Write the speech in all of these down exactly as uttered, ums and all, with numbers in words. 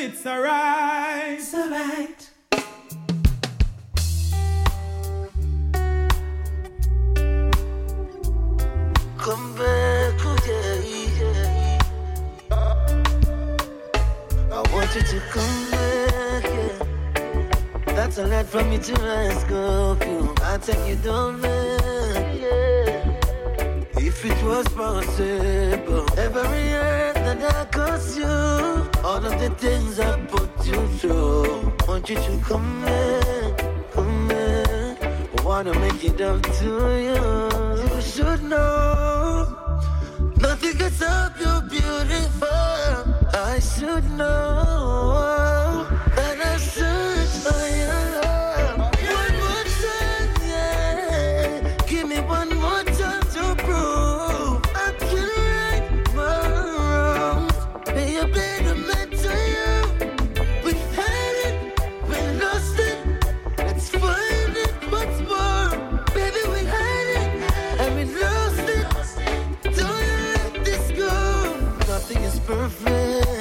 it's alright. It's alright. Come back, okay. I want you to come back, yeah. That's a lot for me to ask of you. I take you down there, yeah. If it was possible, every earth that I caused you, all of the things I put you through, want you to come back, come back. I wanna make it up to you. You should know, nothing can stop you, beautiful. I should know that I search for your love. One more time, yeah. Give me one more time to prove I can right my wrongs. Be a better man to you. We had it, we lost it. Let's find it once more. Baby, we had it, and we lost it. Don't you let this go. Nothing is perfect.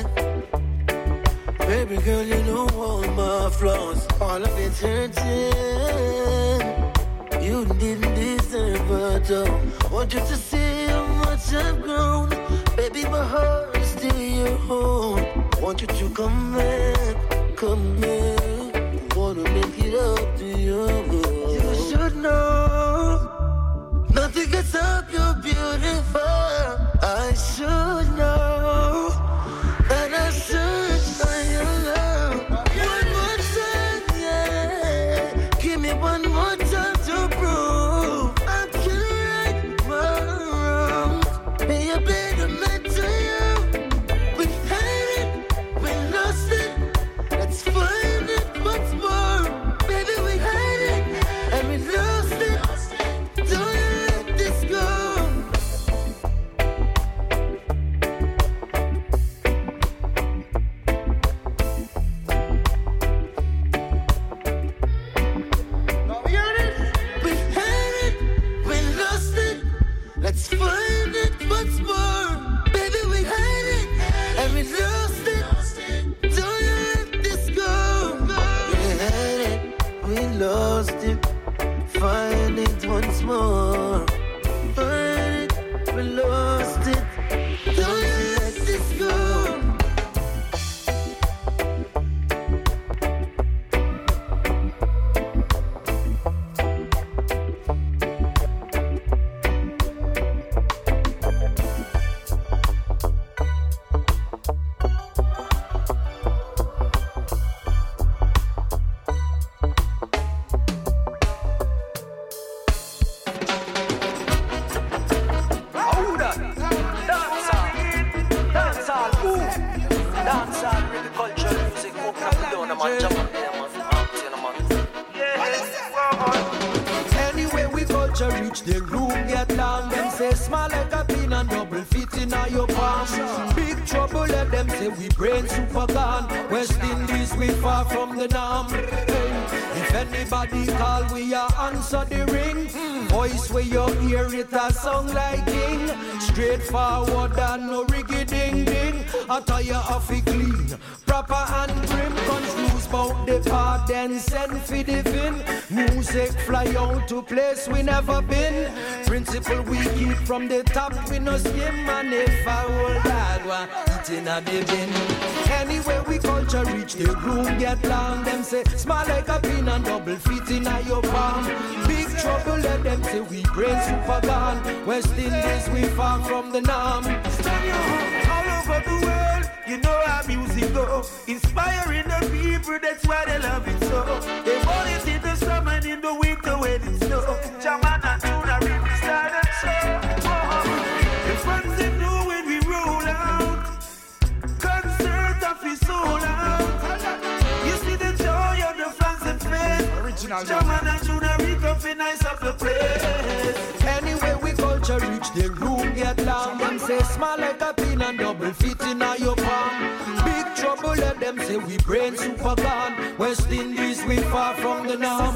Baby girl, you know all my flaws, all of it's hurting. You didn't deserve it, though. Want you to see how much I've grown. Baby, my heart is still your home. Want you to come back, come back. Wanna make it up to you. You should know, nothing can stop you, beautiful. I should know that I search for your love. One more time, yeah. Give me one more time to prove I can right my wrongs. Be a better man to you. We had it, we lost it. Let's find it once more. Baby, we had it, and we lost it. Don't you let this go. Let's find it once more. Baby, we had it, and we lost it. Don't you let this go. We had it, we lost it. Find it once more. Find it, we lost it. Don't you let this go. Anyway, we culture reach the room, get down. Them say small like a pin and double fit in your palm. Big trouble, let them say we brain super gone. West Indies, we far from the norm. Hey, if anybody call, we are answer the ring. Voice where you hear it a song like king. Straightforward and no riggy ding ding. Attire of a clean, proper and prim. Confused about the part, then send for the fin. Music fly out to place we never been. Principle we keep from the top, we no skim. And if I hold that one, eating a the bin. Anyway, we culture reach the room, get long. Them say small like a pin and double fit in your palm. Big trouble, let them say we brain super gone. West Indies, we far from the norm. Stand your home all over the world. You know how music go. Inspiring the people, that's why they love it so. They want it in the summer and in the winter when it's snow. Jaman and Tuna really start and show. The fans they know when we roll out. Concert of his soul out. You see the joy on the fans and face. Original Jaman and Tuna really nice up the place. Anyway, we culture reach the room, get long. Them say small like a pin and double fit in your palm. Big trouble, let them say we brain super gone. West Indies, we far from the norm.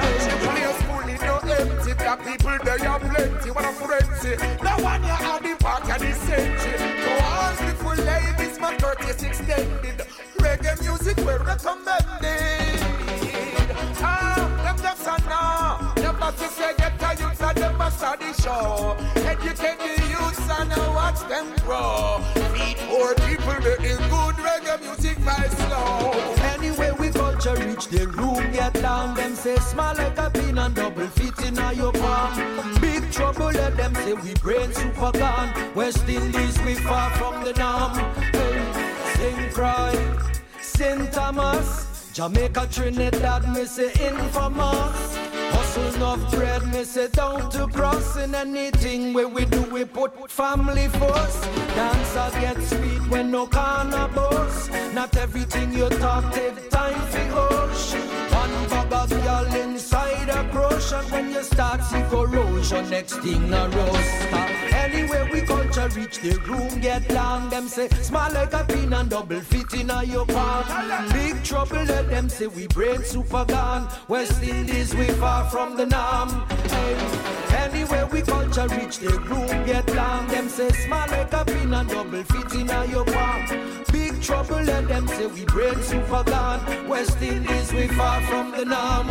No empty, the people there are plenty. What a frenzy. Now one you have the back of the century. To all beautiful ladies, my thirty-six extended. Reggae music we're recommending. Ah, them just a now. Never to say get a youth and never start the show. Educate the youths and watch them grow. Feed poor people making good reggae music by slow. Anyway we culture reach the room get down. Them say small like a pin and double fit in your palm. Big trouble let them say we brain super gone. West Indies we far from the norm. Hey, Saint Croix, Saint Thomas, Jamaica, Trinidad, me say infamous. Hustle enough bread, me say down to cross. In anything where we do, we put family first. Dancer get sweet when no cannabis. Not everything you talk take time for hush. One bag of y'all inside a crush. And when you start see corrosion, next thing a roast. Anyway we culture reach the room get long. Them say small like a pin and double fit in your palm. Big trouble let them say we brain super gone. West Indies we far from the norm. Hey. Anyway we culture reach the room get long. Them say small like a pin and double fit in your palm. Big trouble let them say we brain super gone. West Indies we far from the norm.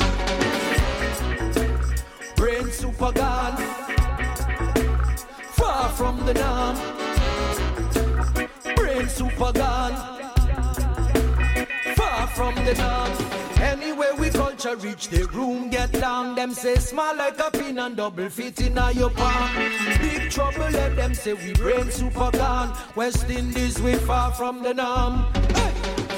Brain super gone. Far from the norm. Brain super gone. Far from the norm. Anyway we culture reach the room get long. Them say small like a pin and double fit in your palm. Big trouble let them say we brain super gone. West Indies we far from the norm. Hey.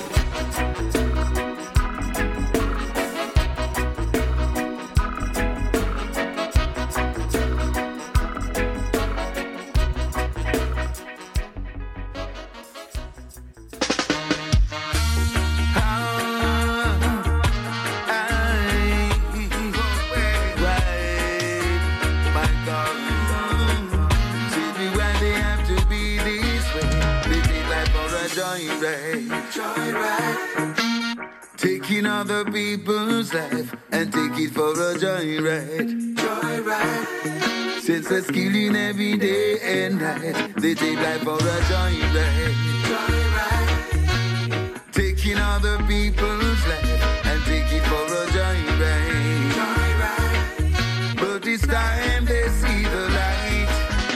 Taking other people's life and take it for a joyride. Joyride. Since they're killing every day and night, they take life for a joyride. Joyride. Taking other people's life and take it for a joyride. Joyride. But this time they see the light.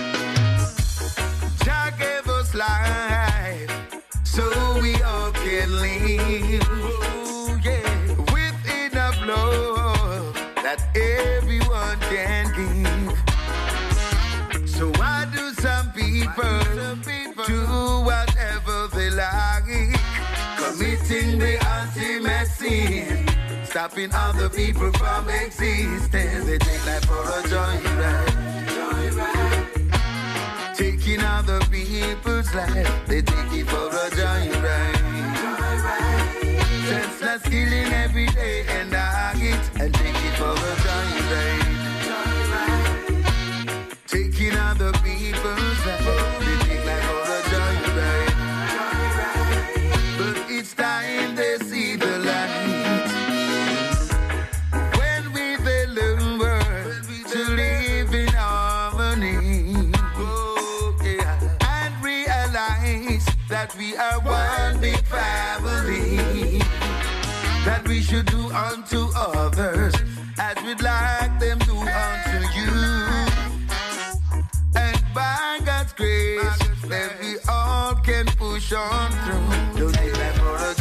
Jah gave us life so we all can live. That everyone can give. So why do some people do whatever they like, committing the ultimate sin, stopping other people from existing? They take life for a joyride. Taking other people's life, they take it for a joyride. Senseless killing every day and night, and take it for a joyride. Taking other people's life, they take life for a joyride. But each time they see the light, when we they learn to live in harmony, oh, yeah, and realize that we are one big family. That we should do unto others as we'd like them do unto you. And by God's grace, that we all can push on through. Don't take life for a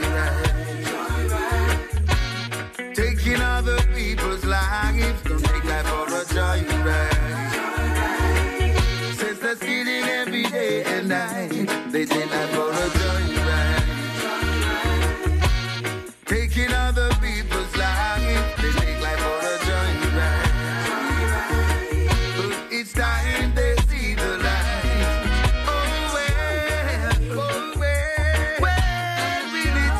joyride. Taking other people's lives, don't take life for a joyride. Since they're stealing every day and night, they take life for a joyride. Taking other people's lives, they take life for a joyride. But each time they see the light, oh well, oh well, where will it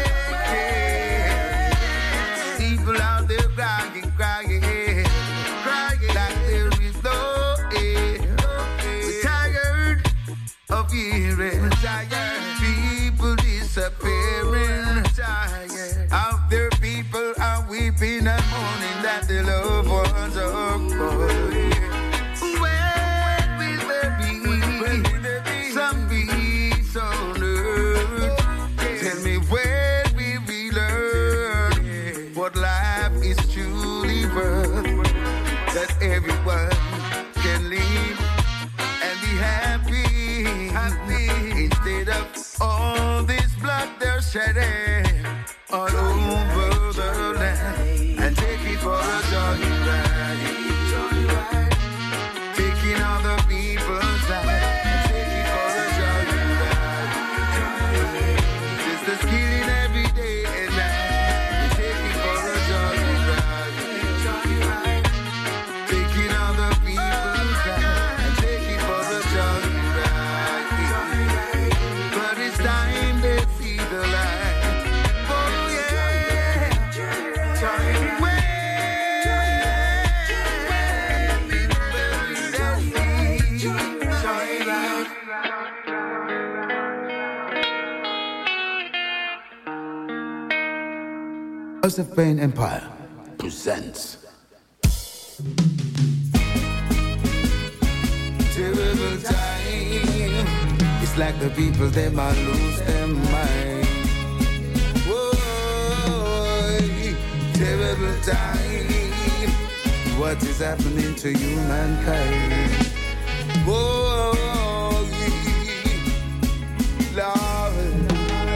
take? People out there crying, crying, crying like there is no end. We're tired of hearing, tired. everyone can live and be happy, happy instead of all this blood they're shedding all over the land. And take it for a joyride, taking all the people's lives. And take it for a joyride, just the killing every day and night. Take it for a joyride, taking all the people's lives. And take it for a joyride, but it's time they see the light. House of Pain Empire presents terrible time. It's like the people they might lose their mind. Whoa, terrible time. What is happening to humankind? Whoa, Lord.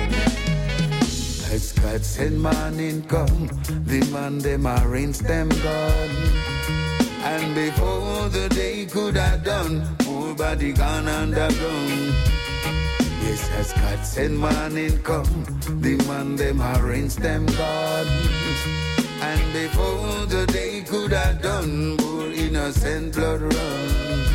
As God send man income, the man them arrange them gone. And before the day could have done, poor body gone underground. Yes, as God send man income, the man them arrange them gone. And before the day could have done, poor innocent blood run.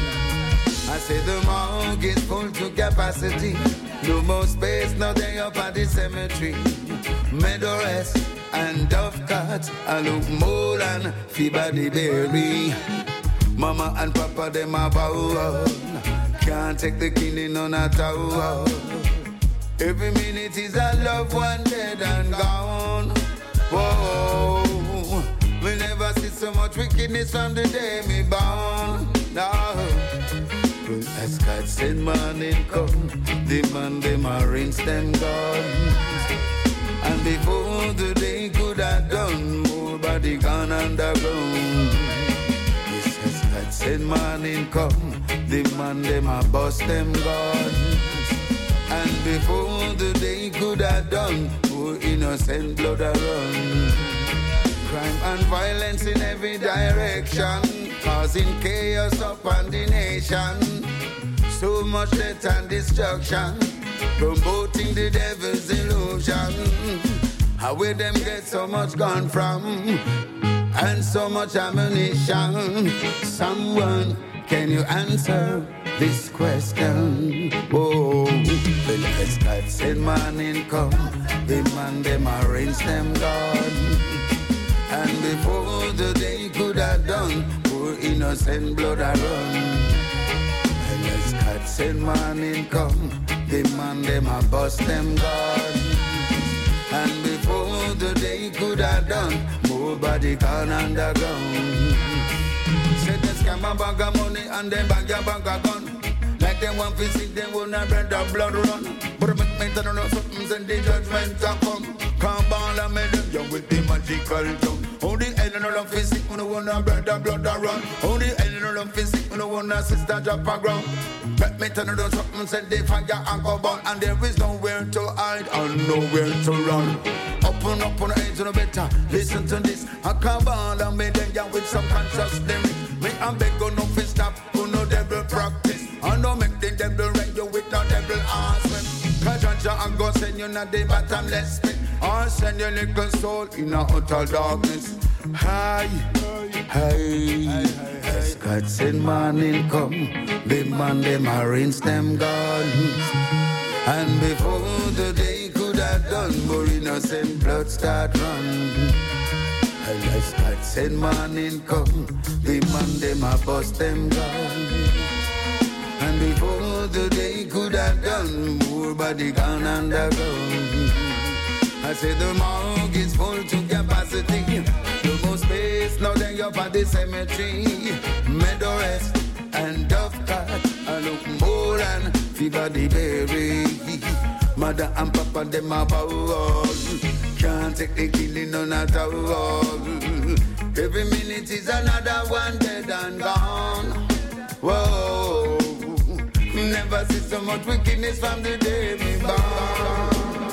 I say the morgue is full to capacity. No more space, now they up at the cemetery. Meadow rest and dove cut, I look more than fever the berry. Mama and papa, them a bow. Can't take the killing on a tower. Every minute is a loved one dead and gone. Whoa, we never see so much wickedness from the day me born. No. Well, as God send man income, the man them arrange them guns. And before the day could have done, more body gone underground. Yes, as God send man income, the man them a bust them guns. And before the day could have done, more innocent blood a run. Crime and violence in every direction, causing chaos upon the nation. So much death and destruction, promoting the devil's illusion. How will them get so much gun from, and so much ammunition? Someone, can you answer this question? Oh, well, as God send man income, the man them arrange them God. And before the day could have done, poor innocent blood a run. And as God send man income, the man them a bust them God. And before the day could have done, more body gone underground. Said they scam a bag of money and they bag a bag of gun. Like they want to see them when I bread the blood run. But I make me turn on something and the judgment a come. Come on and make them young with the magical tongue. Only Ellen of physics when I want to bread the blood a run. Only Ellen of physics when I want to sister drop a ground. Let me turn on something and they fire and go burn. And there is nowhere to hide and nowhere to run. Open up on the edge of the better. Listen to this. I come on and make them young with some conscious lyrics. Me and beg on no fist stop, who no devil practice. I don't make the devil rent you with no devil ass. Cause I'm gonna send you not the bottomless pit. Or send your little soul in a utter darkness. Hi, hi, as God send man income, the man them arrange them guns. And before the day could have done, more innocent blood start run. And as God send man income, the man them a bust them guns. And before the day could have done, more body gone underground. I say the morgue is full to capacity. No more space, now they up at the cemetery. Meadow rest and dove cut, I look more than fever the berry. Mother and papa them a bow. Can't take the killing on a towel. Every minute is another one dead and gone. Whoa, never see so much wickedness from the day we born.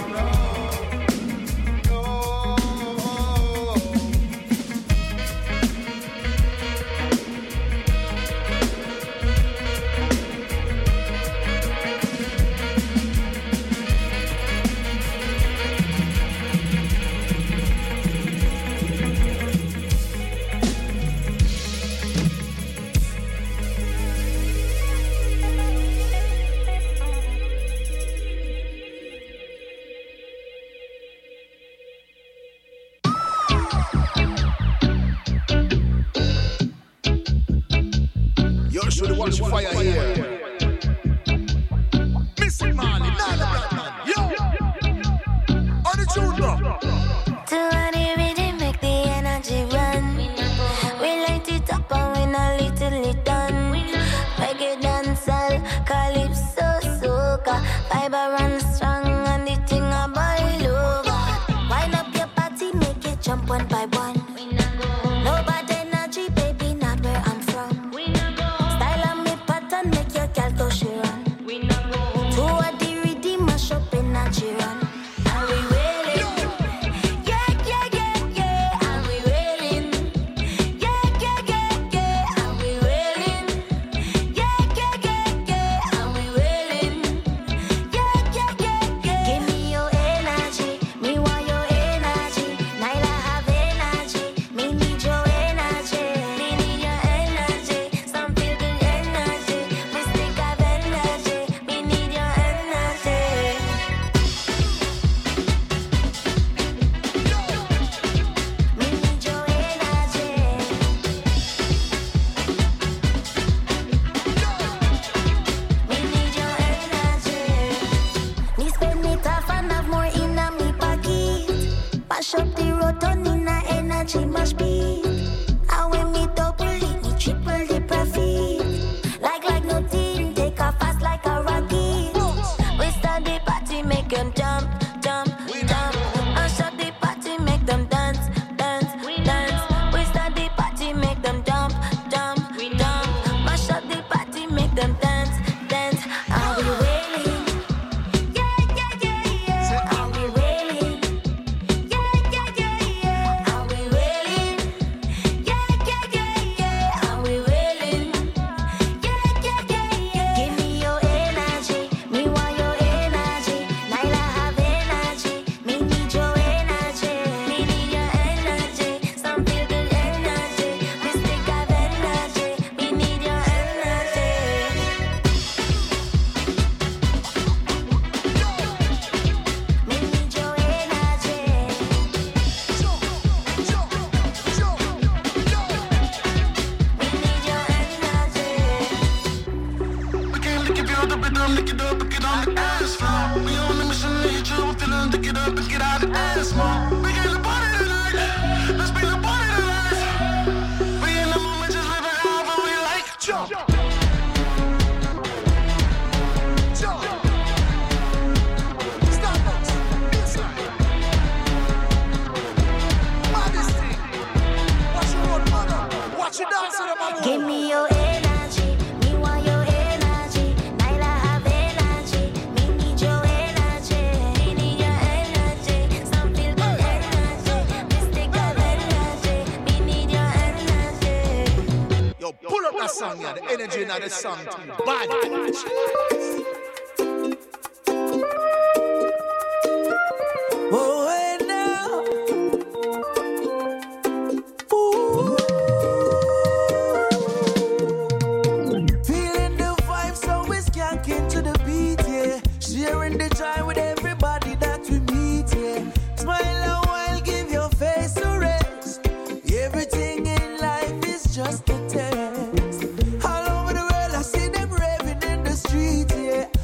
Watch fire here. Missy Marley, Nana Blackman, yo. On the tune, bro. To any rhythm make the energy run. We light it up and we not little it done. Reggae dancehall, calypso, soca. Fiber run strong and the thing a boil over. Wind up your party, make it jump one by one. No bad energy, baby, not where I'm from. Make your girl go she run. To a the rhythm mash up in a she run. And we wailing, yeah, yeah, yeah, yeah. And we wailing, yeah, yeah, yeah, yeah. And we wailing, yeah, yeah, yeah, yeah. And we wailing, yeah, yeah, yeah, yeah. Give me your energy, me want your energy. Nyla have energy, me need your energy. Me need your energy, some feel good energy. Mash up the road, turn in a energy, mash beat. And when me double it, me triple the profit. Like, like nothing, take off fast like a rocket. We start the party, make them jump, jump, jump. Mash up the party, make them dance, dance, dance. We start the party, make them jump, jump, jump. Mash up the party, make them dance, dance. Are we wailing? Yeah, yeah, yeah, yeah. Are we wailing? Give me your energy, me want your energy. Nyla have energy, me need your energy. Me need your energy, some feel good energy. Mystic of energy, me need your energy. Yo, pull up that song, yeah, the energy in that song. Bad. Oh, hey now. Ooh. Feeling the vibe, so we're skanking to the beat, yeah. Sharing the joy with everybody that we meet, yeah. Smile a while, give your face a rest. Everything in life is just a test. All over the world, I see them raving in the street, yeah.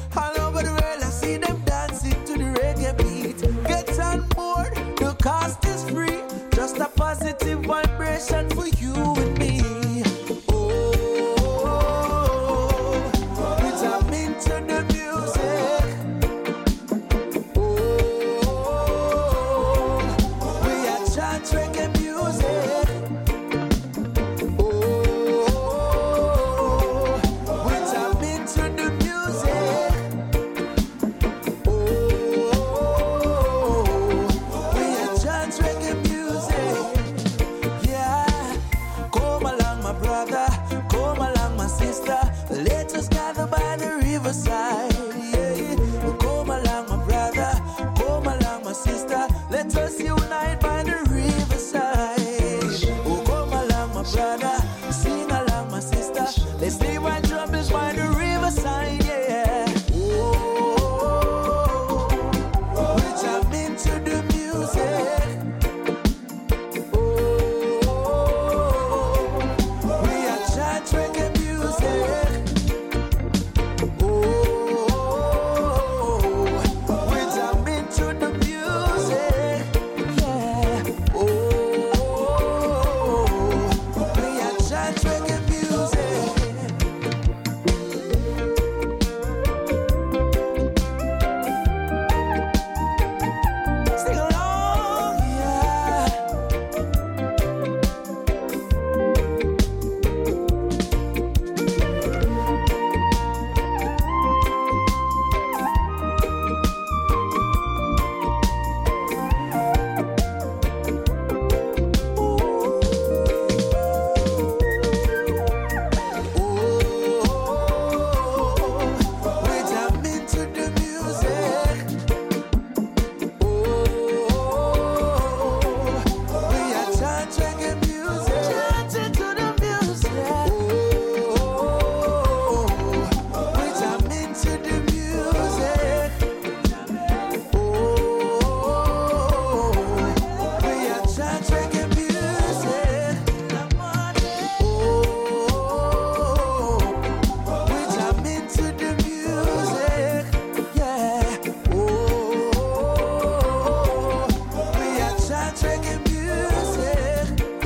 Stay white troubles by the riverside, yeah. Which I'm into the music. We are chant reggae music. Which I'm into the music. Yeah. We are chant reggae music. Sing along, yeah. Which I'm into the music. We are chant reggae music. Chanting to the music. Which I'm into the music. We are chant reggae music. Which I'm into the music. Yeah. We are chant reggae music.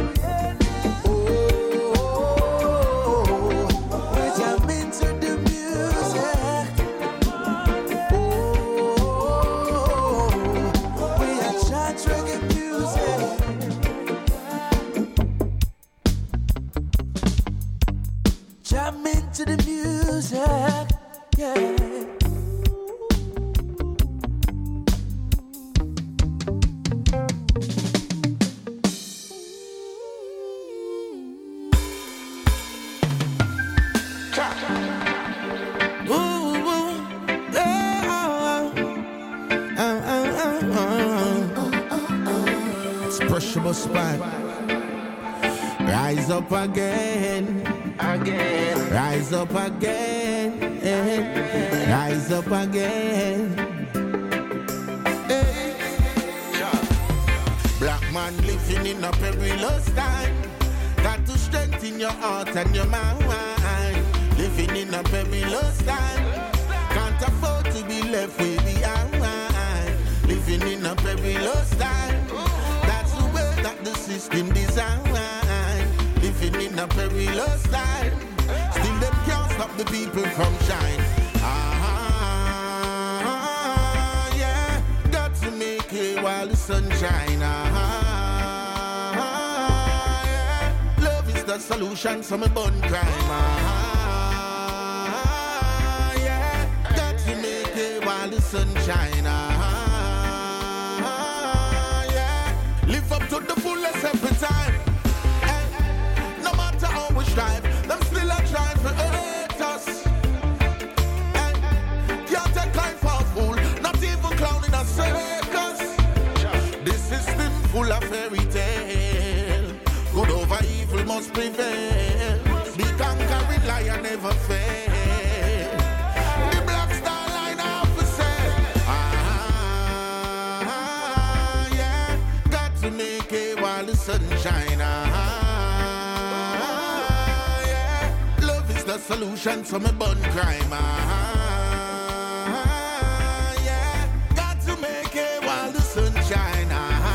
Which I'm into the music. We are chant reggae music. Jam into the music, yeah. Ooh, ooh, yeah, oh, oh, oh, oh, oh. It's Pressure Spot. Rise up again, again. Rise up again, rise up again. Hey. Black man living in a perilous time. Got to strengthen your heart and your mind. Living in a perilous time. Can't afford to be left way behind. Living in a perilous time. That's the way that the system designed. Living in a perilous time. Still them can't stop the people from shine. Ah, yeah. Got to make hay while the sun shine. Ah, yeah. Love is the solution, so me burn crime. Ah, yeah. Got to make hay while the sun shine. Ah, yeah. Live up to the fullest every time. No matter how we strive, them still a trying to hurt us. And can't take life for a fool, not even clown in a circus. This system full of fairy tale. Good over evil must prevail. The conquering lion never fail. The black star line off for sale. Ah, yeah. Got to make it while the sun shine. Ah, the solution to my bun crime. Ah, yeah. Got to make it while the sun shine.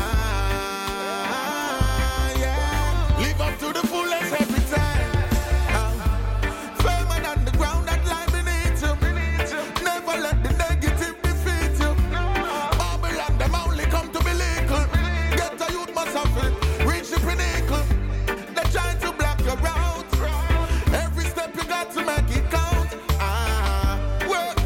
Ah, yeah. Live up to the fullest every time. Ah, firmer than the ground that lie beneath you. Never let the negative defeat you. Babylon, them only come to be legal. Get a youth must have it. Reach the pinnacle. They're trying to block your route. Every step you got to make it count. Ah, work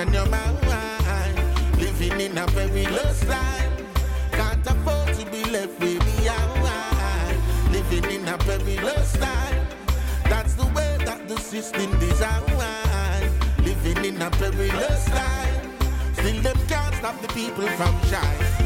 on your mind. Living in a perilous time. Can't afford to be left with behind. Living in a perilous time. That's the way that the system designed. Living in a perilous time. Still them can't stop the people from shine.